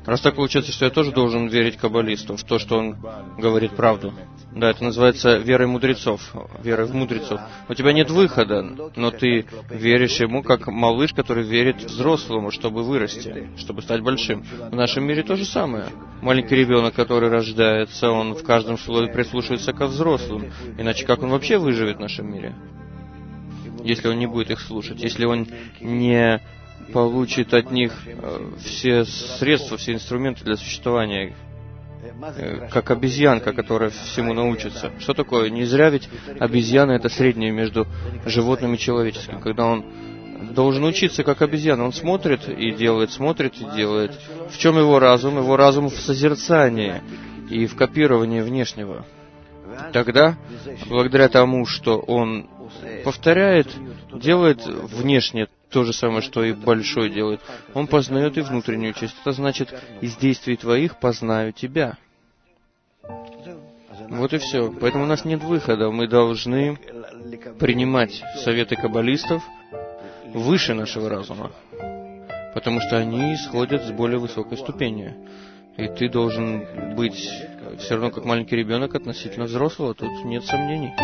Раз так получается, что я тоже должен верить каббалисту в то, что он говорит правду. Да, это называется верой мудрецов, верой в мудрецов. У тебя нет выхода, но ты веришь ему как малыш, который верит взрослому, чтобы вырасти, чтобы стать большим. В нашем мире то же самое. Маленький ребенок, который рождается, он в каждом слове прислушивается ко взрослым. Иначе как он вообще выживет в нашем мире, если он не будет их слушать, если он не получит от них все средства, все инструменты для существования, как обезьянка, которая всему научится. Что такое? Не зря ведь обезьяна — это среднее между животным и человеческим. Когда он должен учиться как обезьяна, он смотрит и делает, смотрит и делает. В чем его разум? Его разум в созерцании и в копировании внешнего. Тогда, благодаря тому, что он повторяет, делает внешне то же самое, что и большой делает, он познает и внутреннюю часть. Это значит, из действий твоих познаю тебя. Вот и все. Поэтому у нас нет выхода. Мы должны принимать советы каббалистов выше нашего разума, потому что они исходят с более высокой ступени. И ты должен быть все равно как маленький ребенок относительно взрослого. Тут нет сомнений.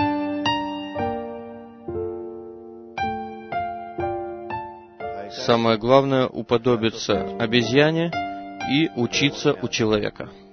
Самое главное — уподобиться обезьяне и учиться у человека.